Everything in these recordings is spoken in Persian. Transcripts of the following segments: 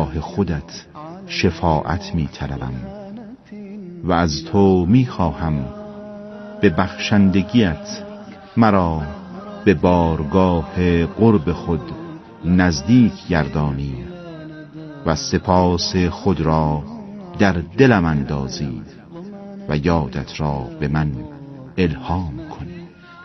راه خودت شفاعت می طلبم و از تو می خواهم به بخشندگیت مرا به بارگاه قرب خود نزدیک گردانی و سپاس خود را در دلم اندازی و یادت را به من الهام کنی.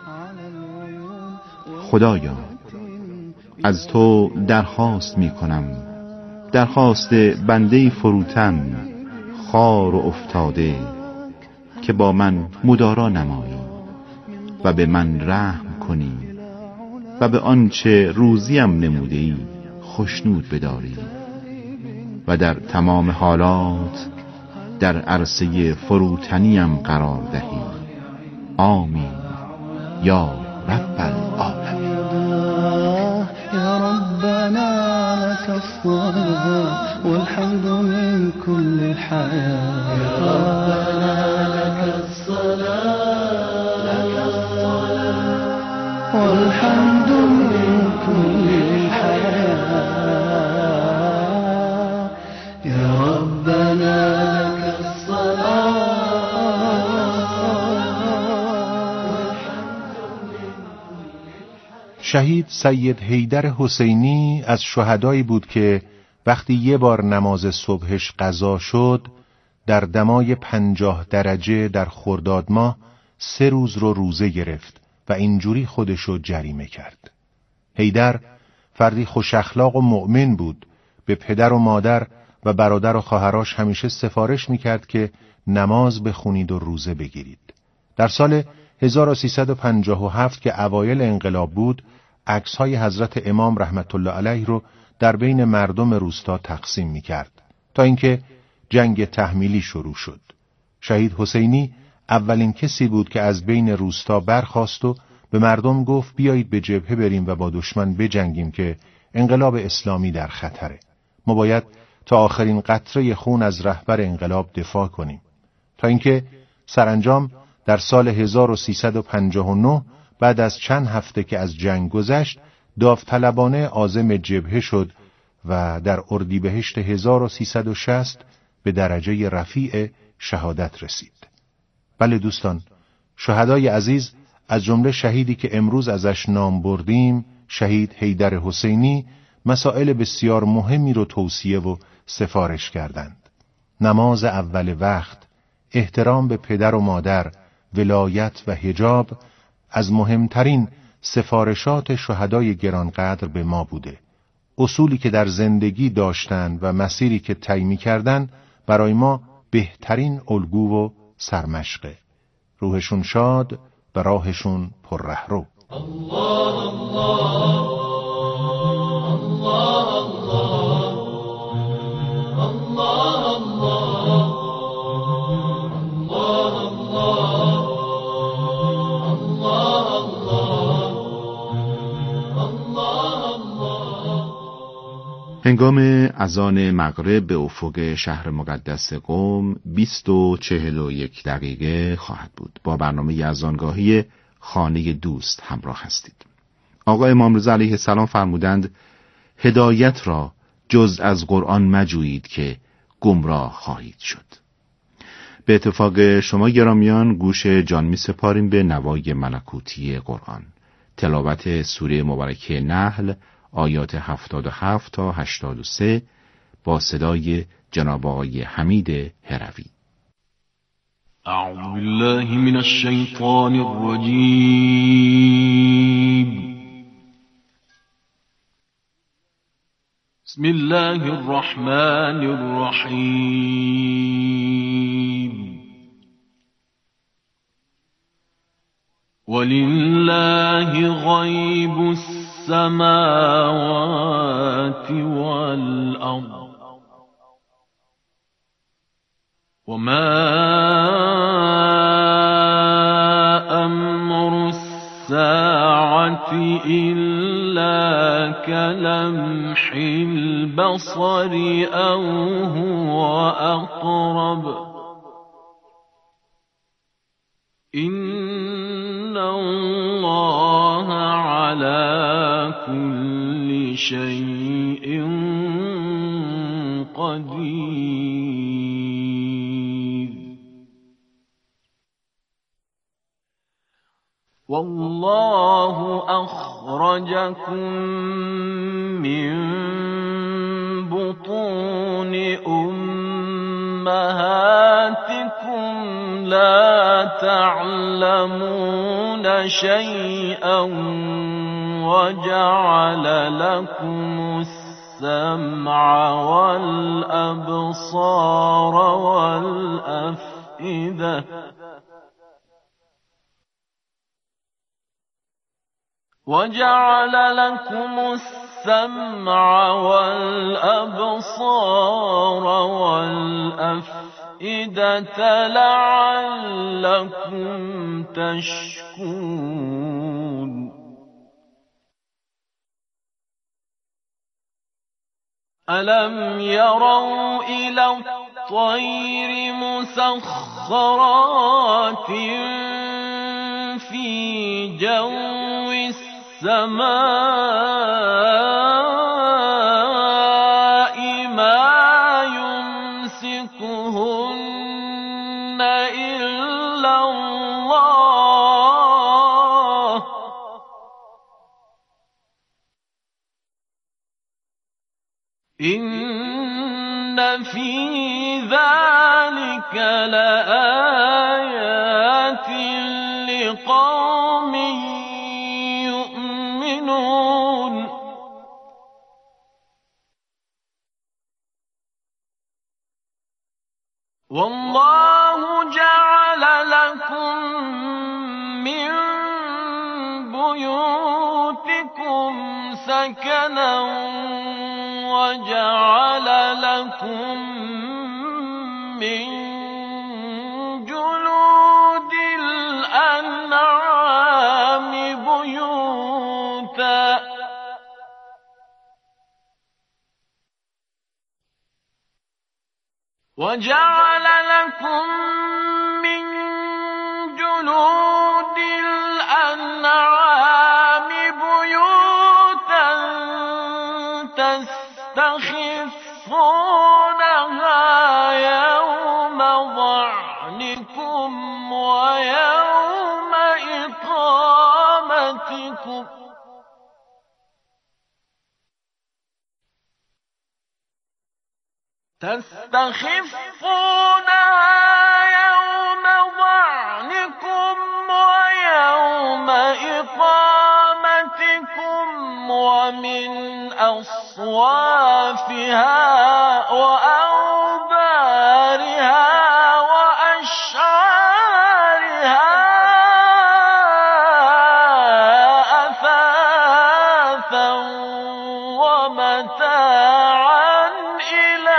خدایا، از تو درخواست می کنم، درخواست بنده فروتن خوار و افتاده، که با من مدارا نمایی و به من رحم کنی و به آنچه روزیم نموده‌ای خشنود بداری و در تمام حالات در عرصه فروتنیم قرار دهی. آمین یا رب العالمین. یا ربنا لك الصلاة والحمد من كل الحياة. یا ربنا لك الصلاة والحمد من كل الحياة. یا ربنا لك الصلاة. شهید سید حیدر حسینی از شهدایی بود که وقتی یه بار نماز صبحش قضا شد در دمای 50 درجه در خرداد ماه 3 روز رو روزه گرفت و اینجوری خودشو جریمه کرد. حیدر فردی خوش اخلاق و مؤمن بود. به پدر و مادر و برادر و خواهراش همیشه سفارش میکرد که نماز بخونید و روزه بگیرید. در سال 1357 که اوایل انقلاب بود، عکس‌های حضرت امام رحمت الله علیه رو در بین مردم روستا تقسیم می‌کرد تا اینکه جنگ تحمیلی شروع شد. شهید حسینی اولین کسی بود که از بین روستا برخاست و به مردم گفت بیایید به جبهه بریم و با دشمن بجنگیم که انقلاب اسلامی در خطره. ما باید تا آخرین قطره خون از رهبر انقلاب دفاع کنیم. تا اینکه سرانجام در سال 1359 بعد از چند هفته که از جنگ گذشت داوطلبانه عازم جبهه شد و در اردیبهشت 1360 به درجه رفیع شهادت رسید. بله دوستان، شهدای عزیز از جمله شهیدی که امروز ازش نام بردیم، شهید حیدر حسینی، مسائل بسیار مهمی رو توصیه و سفارش کردند. نماز اول وقت، احترام به پدر و مادر، ولایت و حجاب از مهمترین سفارشات شهدای گرانقدر به ما بوده. اصولی که در زندگی داشتند و مسیری که طی می‌کردند برای ما بهترین الگو و سرمشقه. روحشون شاد و راهشون پررهرو. الله الله الله الله الله هنگام اذان مغرب به افق شهر مقدس قم 20:41 دقیقه خواهد بود. با برنامه اذانگاهی خانه دوست همراه هستید. آقا امام رضا علیه السلام فرمودند هدایت را جز از قرآن مجویید که گمراه خواهید شد. به اتفاق شما گرامیان گوش جان می سپاریم به نوای ملکوتی قرآن. تلاوت سوره مبارکه نحل آیات 77 تا 83 با صدای جناب آقای حمید هروی. اعوذ بالله من الشیطان الرجیم. بسم الله الرحمن الرحیم. ولله غیب السماوات والأرض وما أمر الساعة إلا كلمح البصر أو هو أقرب إن الله على كل شيء قدير والله أخرجكم من بطون أمهاتكم لا تعلمون شيئا وجعل لكم السمع والأبصار والأفئدة وجعل لكم السمع والأبصار والأفئدة لعلكم تشكرون ألم يروا إلى الطير مسخرات في جو السماء ما يمسكهن إلا الله إن في ذلك لآيات لقوم يؤمنون والله جعل لكم من بيوتكم سكنا وجعل لكم من جلود الأنعام بيوتا وجعل لكم من جلود الأنعام بيوتا تستخفونها يوم ظعنكم ويوم إقامتكم ويوم إقامتكم ومن أصوافها وأوبارها وأشعارها أثاثا ومتاعا إلى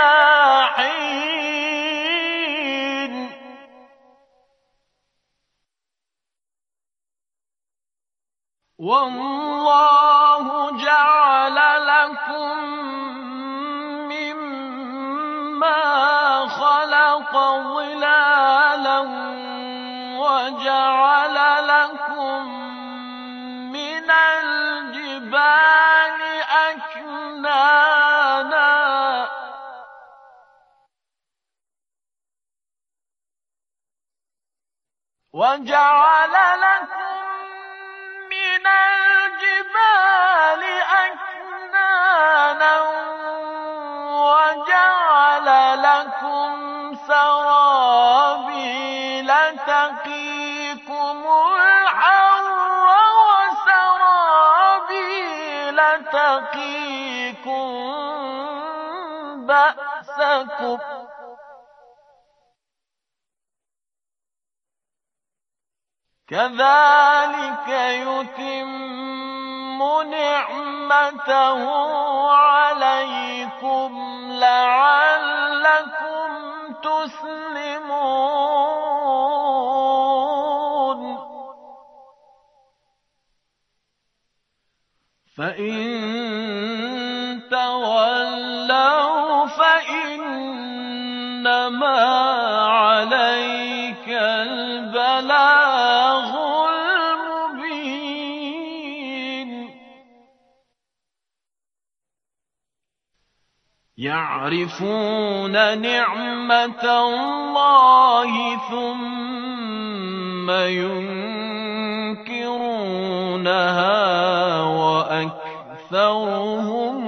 حين والله جعل لكم مما خلق ظلالا وجعل لكم من الجبال أكنانا وجعل لكم من الجبال أكنانا وجعل لكم سرابيل تقيكم الحر وسرابيل تقيكم بأسكم كذلك يتم نعمته عليكم لعلكم تسلمون فإن تولوا فإنما عليك البلاغ المبين يعرفون نعمة الله ثم ينكرونها وأكثرهم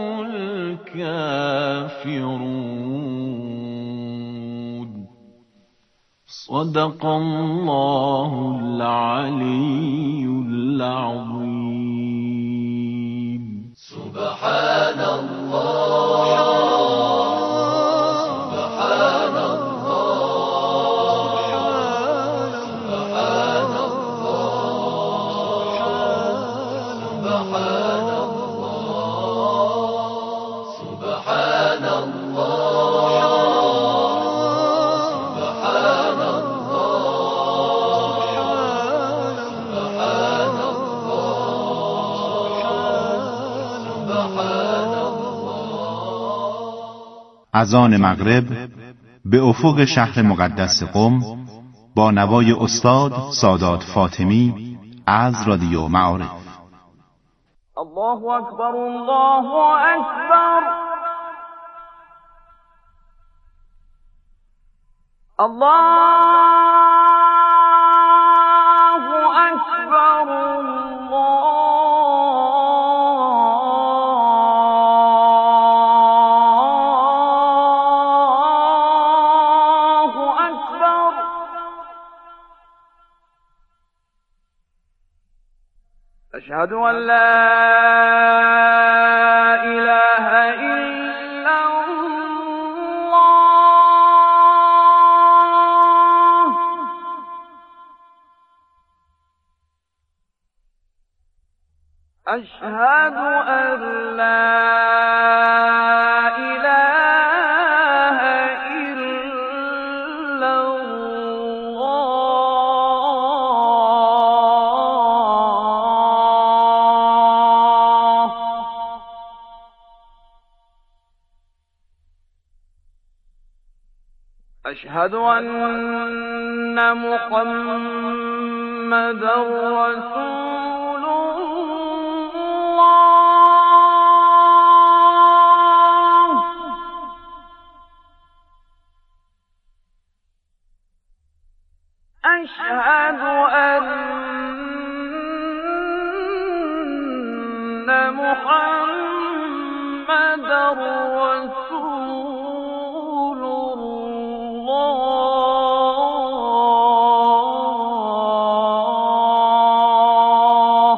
الكافرون. صدق الله العلي العظيم. سبحان الله، سبحان الله، سبحان الله، سبحان الله، سبحان اذان مغرب به افق شهر مقدس قم با نوای استاد سادات فاطمی از رادیو معارف. الله اکبر، الله اکبر، الله اکبر، أشهد أن لا إله إلا الله. أشهد أن لا إله إلا أشهد أن محمدا رسول الله. أشهد أن محمدا رسول الله.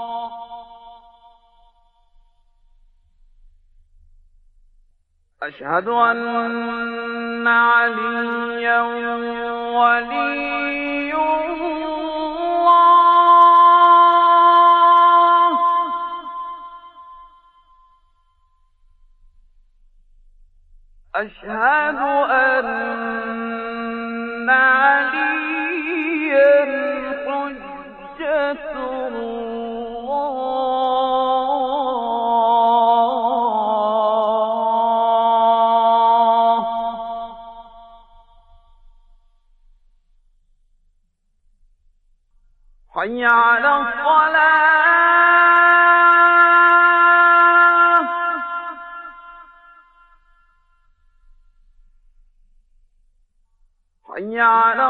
أشهد أن عليا ولي الله. أشهد أن عليا حجة الله. حي على الصلاة. حي على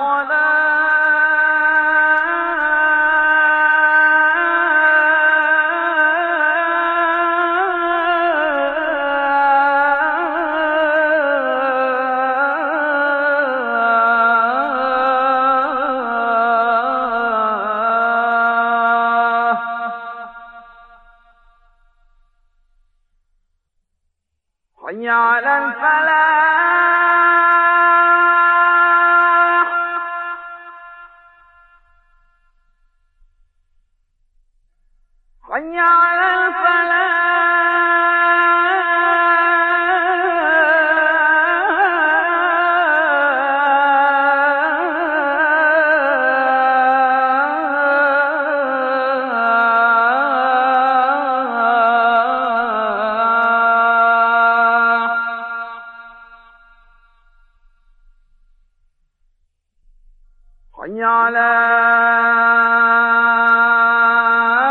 حي على الفلاح. حي على حي على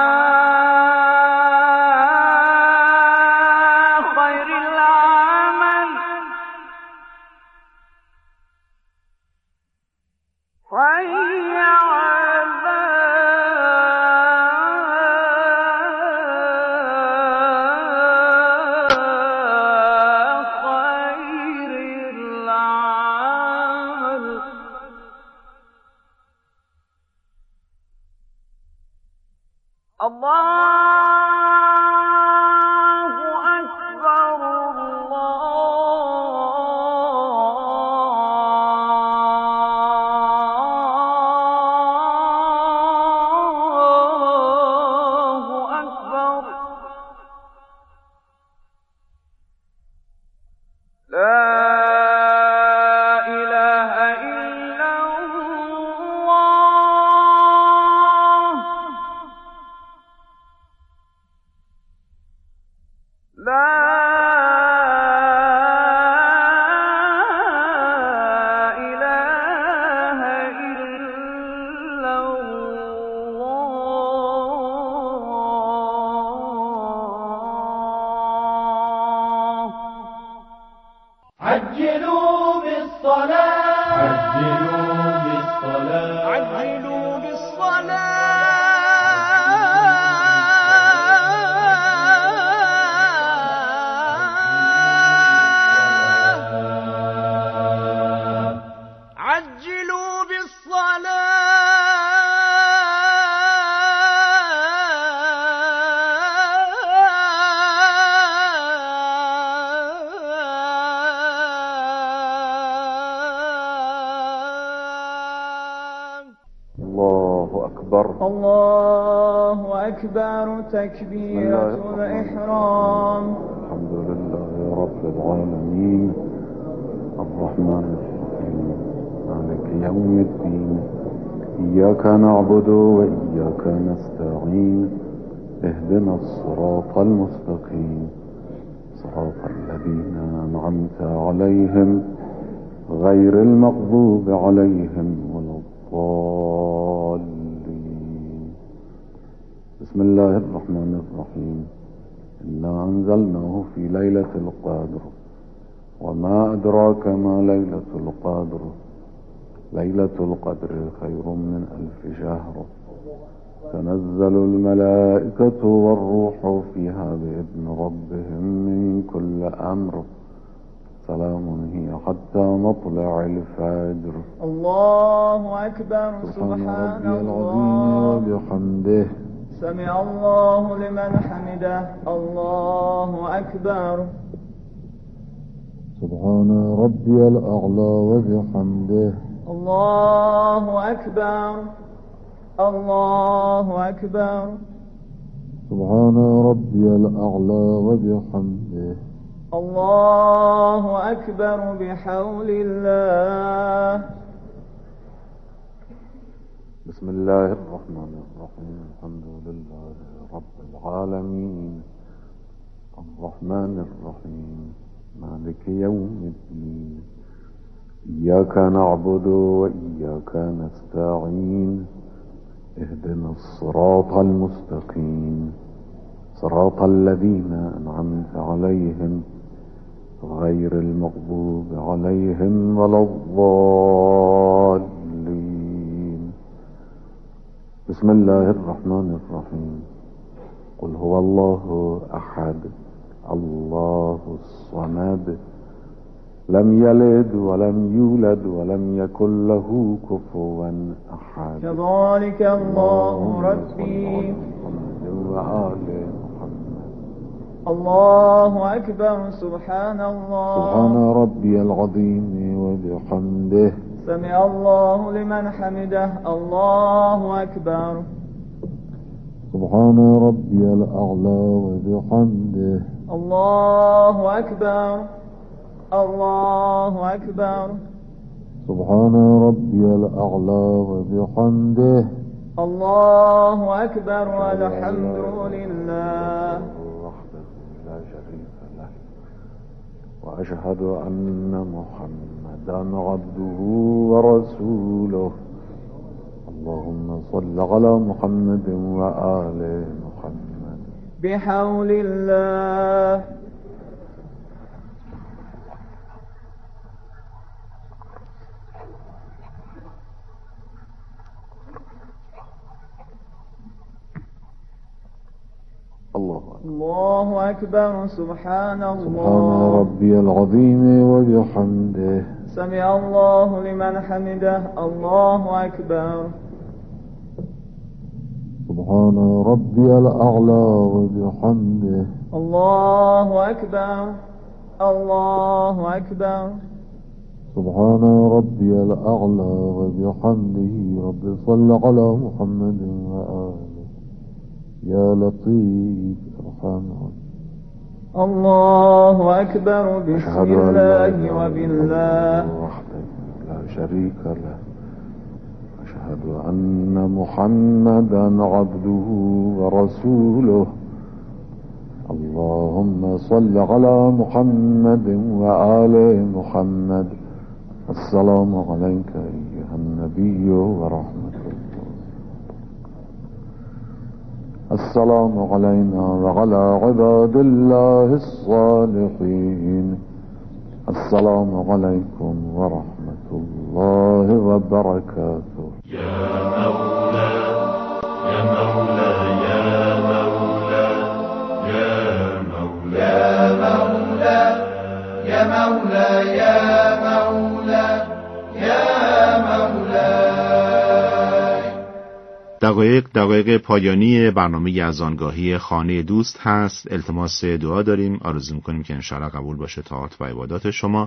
خير العمل. عجلوا بالصلاة عجلوا بالصلاة عجلوا بالصلاة عجلوا الله أكبر تكبيرة الإحرام. الحمد لله رب العالمين الرحمن الرحيم مالك يوم الدين إياك نعبد وإياك نستعين اهدنا الصراط المستقيم صراط الذين أنعمت عليهم غير المغضوب عليهم ولا الضالين. بسم الله الرحمن الرحيم. إنا أنزلناه في ليلة القدر وما أدراك ما ليلة القدر ليلة القدر خير من 1000 شهر تنزل الملائكة والروح فيها بإذن ربهم من كل أمر سلام هي حتى مطلع الفجر. الله أكبر. سبحان ربي العظيم وبحمده سمع الله لمن حمده. الله أكبر. سبحان ربي الأعلى وبحمده. الله أكبر. الله أكبر. سبحان ربي الأعلى وبحمده. الله أكبر بحول الله. بسم الله الرحمن الرحيم. الحمد لله رب العالمين الرحمن الرحيم مالك يوم الدين إياك نعبد وإياك نستعين اهدنا الصراط المستقيم صراط الذين أنعمت عليهم غير المغضوب عليهم ولا الضالين. بسم الله الرحمن الرحيم. قل هو الله أحد الله الصمد لم يلد ولم يولد ولم يكن له كفوا أحد. كذلك الله ربي. وآل الله أكبر. سبحان الله. سبحان ربي العظيم وبحمده. سمع الله لمن حمده. الله أكبر. سبحان ربي الأعلى وبحمده. الله أكبر. الله أكبر. سبحان ربي الأعلى وبحمده. الله أكبر والحمد لله وحده لا شريك له وأشهد أن محمدا عبده ورسوله. اللهم صل على محمد وآل محمد. بحول الله. الله أكبر. سبحان الله. سبحان ربي العظيم وبحمده. سمع الله لمن حمده. الله أكبر. سبحان ربي الأعلى وبحمده الله أكبر الله أكبر سبحان ربي الأعلى وبحمده رب صل على محمد وآله يا لطيف ارحمه الله أكبر بسم الله وبالله وحده لا شريك له أشهد أن محمدا عبده ورسوله اللهم صل على محمد وآل محمد السلام عليك أيها النبي ورحمة الله السلام علينا وعلى عباد الله الصالحين السلام عليكم ورحمة الله وبركاته يا مولا يا مولا يا مولا يا مولا يا مولا يا مولا يا مولا. دقایق پایانی برنامه یزدانگاهی خانه دوست هست. التماس دعا داریم، آرزو می‌کنیم که انشاءالله قبول باشه طاعات و عبادات شما.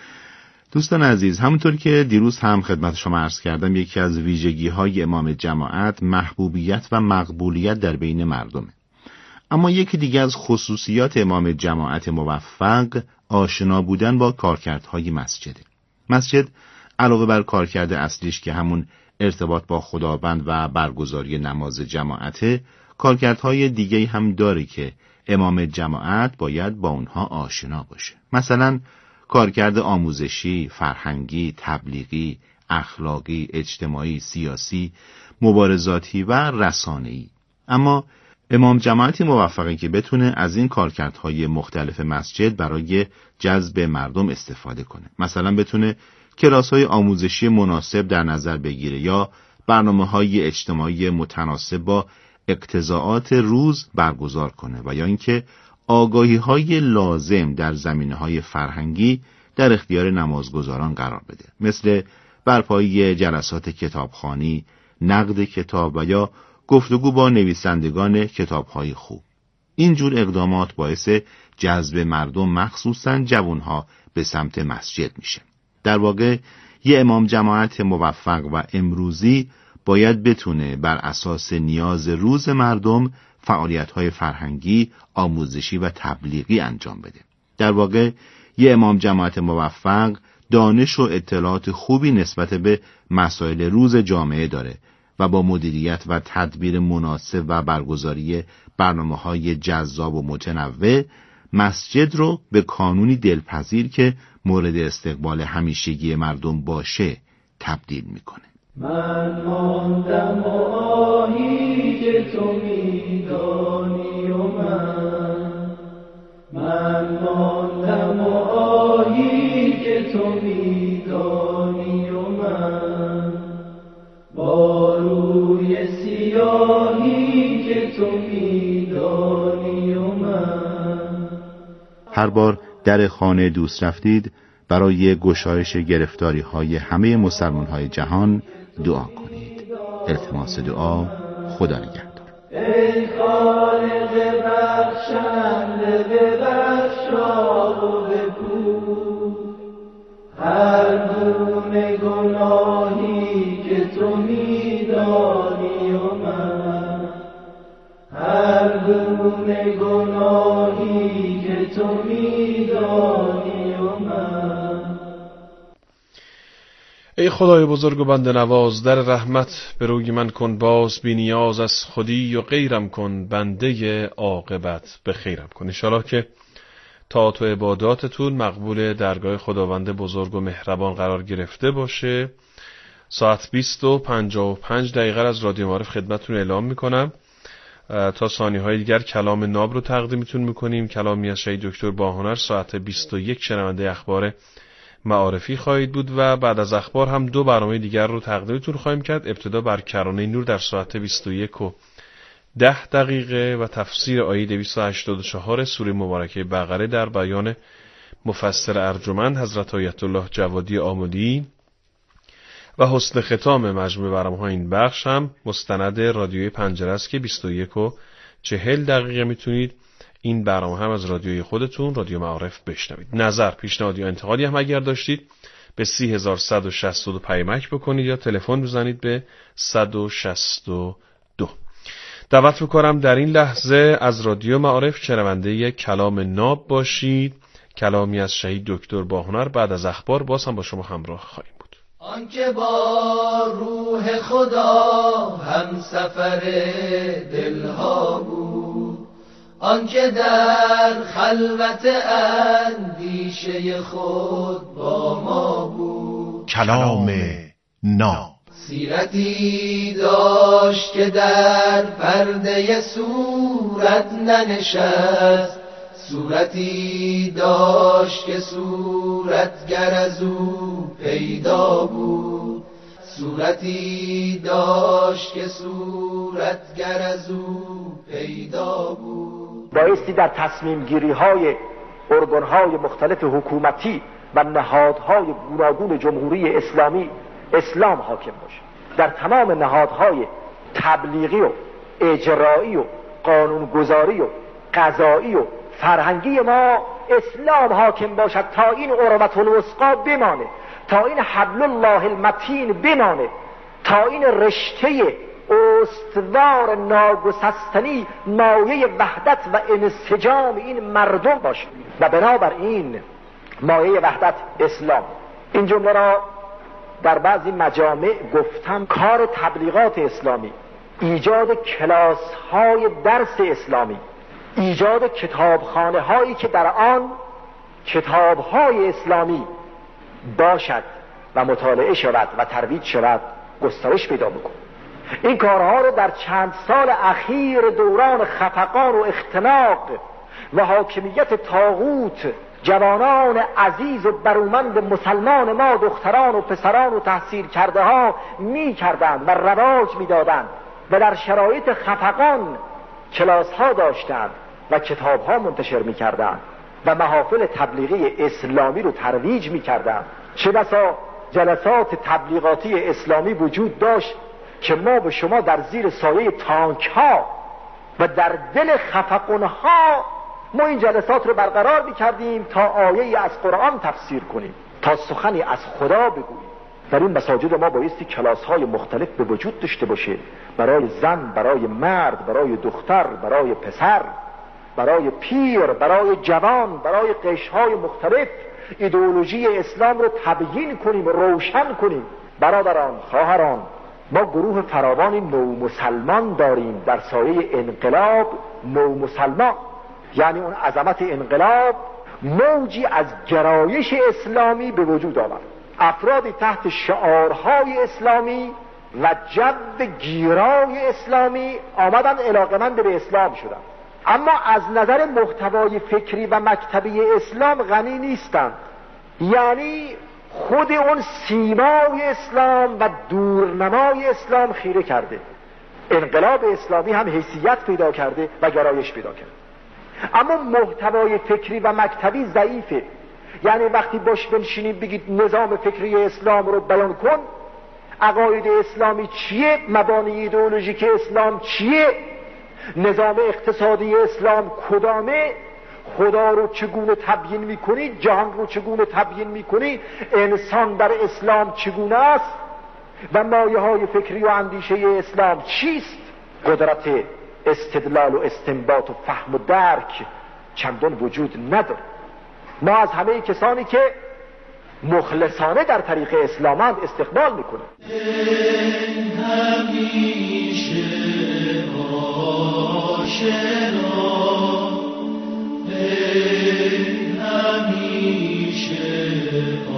دوستان عزیز، همونطور که دیروز هم خدمت شما عرض کردم، یکی از ویژگی‌های امام جماعت محبوبیت و مقبولیت در بین مردمه. اما یکی دیگه از خصوصیات امام جماعت موفق آشنا بودن با کارکردهای مسجده. مسجد علاوه بر کارکرد اصلیش که همون ارتباط با خداوند و برگزاری نماز جماعته، کارکردهای دیگه‌ای هم داره که امام جماعت باید با اونها آشنا باشه. مثلا کارکرد آموزشی، فرهنگی، تبلیغی، اخلاقی، اجتماعی، سیاسی، مبارزاتی و رسانه‌ای. اما امام جماعتی موفقه که بتونه از این کارکردهای مختلف مسجد برای جذب مردم استفاده کنه. مثلا بتونه کلاس‌های آموزشی مناسب در نظر بگیره یا برنامه‌های اجتماعی متناسب با اقتضاعات روز برگزار کنه و یا اینکه آگاهی‌های لازم در زمینه‌های فرهنگی در اختیار نمازگزاران قرار بده، مثل برپایی جلسات کتابخوانی، نقد کتاب و یا گفتگو با نویسندگان کتاب‌های خوب. این جور اقدامات باعث جذب مردم مخصوصاً جوانها به سمت مسجد میشه. در واقع یه امام جماعت موفق و امروزی باید بتونه بر اساس نیاز روز مردم فعالیت‌های فرهنگی، آموزشی و تبلیغی انجام بده. در واقع یه امام جماعت موفق دانش و اطلاعات خوبی نسبت به مسائل روز جامعه داره و با مدیریت و تدبیر مناسب و برگزاری برنامه‌های جذاب و متنوع مسجد رو به کانونی دلپذیر که مورد استقبال همیشگی مردم باشه تبدیل میکنه. من ماندم و آهی که تو میدانی و من ماندم و آهی که تو میدانی و من با روی سیاهی که تو میدانی و من. هر بار در خانه دوست رفتید برای گشایش گرفتاری‌های همه مسلمان‌های جهان دعا کنید. التماس دعا. خدا نگهدار. ای خالق بخشنده ببخشا و بپوش هر گونه گناهی که تو میدانی و من هر گونه گناهی که تو میدانی و من. ای خدای بزرگ و بنده نواز، در رحمت به روی من کن باز، بی نیاز از خودی و غیرم کن، بنده عاقبت به خیرم کن. انشاءالله که طاعت و عباداتتون مقبول درگاه خداوند بزرگ و مهربان قرار گرفته باشه. ساعت 20:55 از رادیو معارف خدمتتون اعلام میکنم. تا ثانیه‌های دیگر کلام ناب رو تقدیمتون میکنیم. کلامی از شهید دکتر باهنر. ساعت 21 شنونده اخبار معارفی خواهید بود و بعد از اخبار هم 2 برنامه دیگر رو تقدیمتون خواهیم کرد. ابتدا بر کرانه نور در ساعت 21:10 و تفسیر آیه 284 سوره مبارکه بقره در بیان مفسر ارجمند حضرت آیت الله جوادی آمدی و حسن ختام مجموع برنامه‌های این بخش هم مستند رادیوی پنجره است که 21:40 میتونید این برنامه هم از رادیوی خودتون رادیو معارف بشنوید. نظر، پیشنهاد یا انتقادی هم اگر داشتید به 3162 پیامک بکنید یا تلفن بزنید به 162. دعوت می‌کنم در این لحظه از رادیو معارف شنونده کلام ناب باشید. کلامی از شهید دکتر باهنر. بعد از اخبار باز هم با شما همراه خواهیم بود. آنکه با روح خدا هم سفر دلها بود، آنکه در خلوت اندیشه خود با ما بود. کلام ناب. سیرتی داشت که در پرده صورت ننشست، صورتی داشت که صورتگر از او پیدا بود، صورتی داشت که صورتگر از او پیدا بود. بایستی در تصمیم گیری های ارگان‌های مختلف حکومتی و نهادهای گوناگون جمهوری اسلامی اسلام حاکم باشه. در تمام نهادهای تبلیغی و اجرایی و قانونگذاری و قضایی و فرهنگی ما اسلام حاکم باشد تا این عروة الوثقی بمانه، تا این حبل الله المتین بمانه، تا این رشته استوار ناگسستنی مایه وحدت و انسجام این مردم باشه. و بنابراین مایه وحدت اسلام. این جمله را در بعضی مجامع گفتم. کار تبلیغات اسلامی، ایجاد کلاس های درس اسلامی، ایجاد کتابخانه هایی که در آن کتاب های اسلامی باشد و مطالعه شود و ترویج شود گسترش پیدا بکن. این کارها رو در چند سال اخیر دوران خفقان و اختناق و حاکمیت طاغوت جوانان عزیز و برومند مسلمان ما، دختران و پسران و تحصیل کرده ها می کردند و رواج می دادند و در شرایط خفقان کلاس ها داشتند و کتاب ها منتشر می کردند و محافل تبلیغی اسلامی رو ترویج می کردند. چه بسا جلسات تبلیغاتی اسلامی وجود داشت که ما به شما در زیر سایه تانک ها و در دل خفقان ها ما این جلسات رو برقرار می‌کردیم تا آیه‌ای از قرآن تفسیر کنیم، تا سخنی از خدا بگوییم. در این مساجد ما بایستی کلاس‌های مختلف به وجود داشته باشه، برای زن، برای مرد، برای دختر، برای پسر، برای پیر، برای جوان، برای قشرهای مختلف ایدئولوژی اسلام رو تبیین کنیم، روشن کنیم. برادران، خواهران، ما گروه فراوانی نومسلمان داریم در سایه انقلاب. نومسلمان یعنی اون عظمت انقلاب موجی از گرایش اسلامی به وجود آورد. افرادی تحت شعارهای اسلامی و جو گیرای اسلامی آمدن علاقمند به اسلام شدن، اما از نظر محتوای فکری و مکتبی اسلام غنی نیستند. یعنی خود اون سیمای اسلام و دورنمای اسلام خیره کرده. انقلاب اسلامی هم حیثیت پیدا کرده و گرایش پیدا کرده، اما محتوای فکری و مکتبی ضعیفه. یعنی وقتی باش بنشینید بگید نظام فکری اسلام رو بیان کن، عقاید اسلامی چیه، مبانی ایدئولوژیک اسلام چیه، نظام اقتصادی اسلام کدامه، خدا رو چگونه تبیین میکنی، جهان رو چگونه تبیین میکنی، انسان در اسلام چگونه است و مایه های فکری و اندیشه اسلام چیست. قدرت استدلال و استنباط و فهم و درک چندان وجود نداره. ما از همه کسانی که مخلصانه در طریق اسلامند استقبال میکنه. همیشه آشنا، همیشه